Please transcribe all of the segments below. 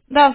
Да.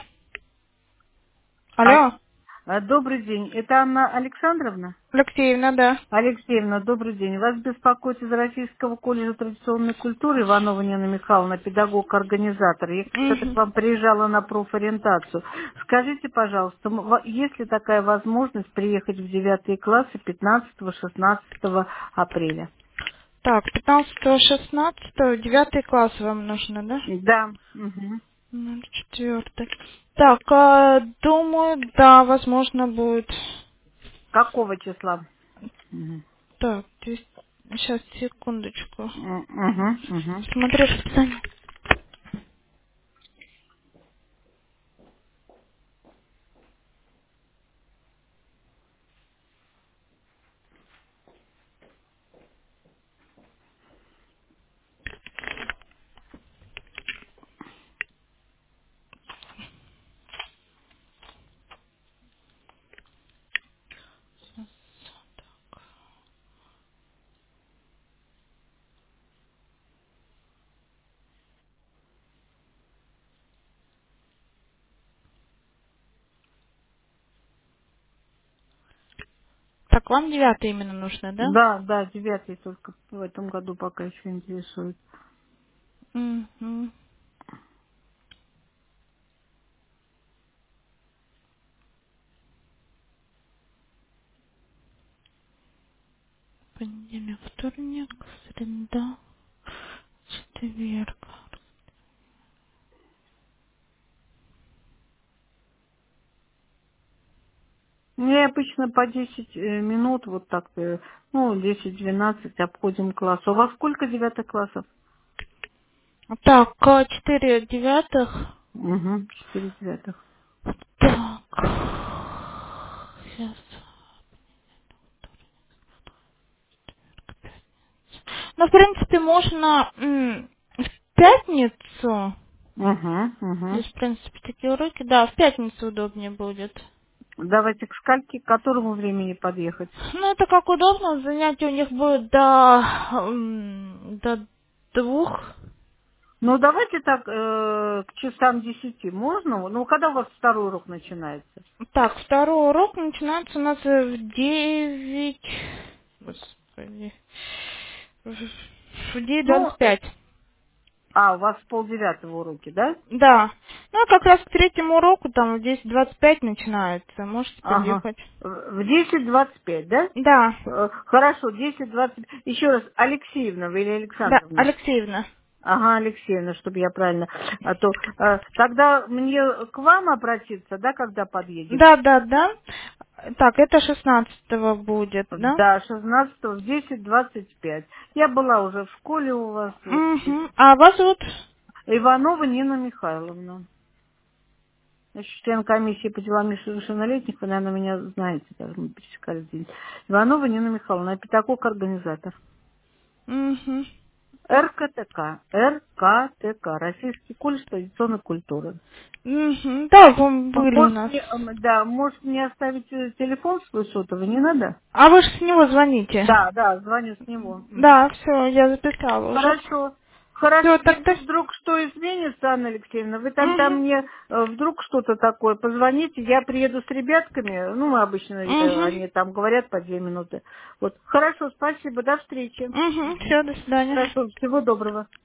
А, Алло. Добрый день. Это Анна Александровна? Алексеевна, да. Алексеевна, добрый день. Вас беспокоит из Российского колледжа традиционной культуры Иванова Нина Михайловна, педагог-организатор. Я когда-то к Мгм. вам приезжала на профориентацию. Скажите, пожалуйста, есть ли такая возможность приехать в 9 классы 15-16 апреля? Так, 15, 16, 9 класс вам нужно, да? Да. Мгм. 4. Так, думаю, да, возможно будет. Какого числа? Мгм. Так, сейчас, секундочку. Мгм, мгм. Смотрю расписание. Так, вам 9 именно нужно, да? Да, да, 9 только в этом году пока еще интересует. Угу. Понедельник, вторник, среда, четверг. Мне обычно по 10 минут, вот так, 10-12 обходим класс. У вас сколько 9 классов? Так, 4 девятых. Угу, 4 девятых. Так. Сейчас. Ну, в принципе, можно в пятницу. Угу, угу. Здесь, в принципе, такие уроки. Да, в пятницу удобнее будет. Давайте к скольки, к которому времени подъехать? Ну, это как удобно. Занятия у них будут до 2. Ну, давайте так, к часам 10 можно? Ну, когда у вас второй урок начинается? Так, второй урок начинается у нас в 9. Господи. В Ну, 9:25. у вас в полдевятого уроки, да? Да. Ну, как раз к третьему уроку, там, в 10:25 начинается. Можете Ага. подъехать. В 10:25, да? Да. Хорошо, 10:20. Еще раз, Алексеевна вы или Да, Александровна? Алексеевна. Ага, Алексеевна, чтобы я правильно. Тогда мне к вам обратиться, да, когда подъедем? Да, да, да. Так, это 16 будет, да? Да, 16 в 10:25. Я была уже в школе у вас. Угу. А вас зовут? Иванова Нина Михайловна. Значит, член комиссии по делам несовершеннолетних, вы, наверное, меня знаете, даже мы пересекались здесь. Иванова Нина Михайловна, я педагог-организатор. Угу. РКТК, Российский колледж традиционной культуры. Угу. Да, вы были у Может, нас. может мне оставить телефон свой сотовый, не надо? А вы же с него звоните. Да, да, звоню с него. Мгм. Да, все, я записала уже. Хорошо. Хорошо, Все, если тогда. вдруг что изменится, Анна Алексеевна, вы тогда Угу. мне вдруг что-то такое позвоните, я приеду с ребятками, ну, мы обычно, Угу. они там говорят по 2 минуты. Вот. Хорошо, спасибо, до встречи. Угу. Мгм. Все, до свидания. Хорошо, всего доброго.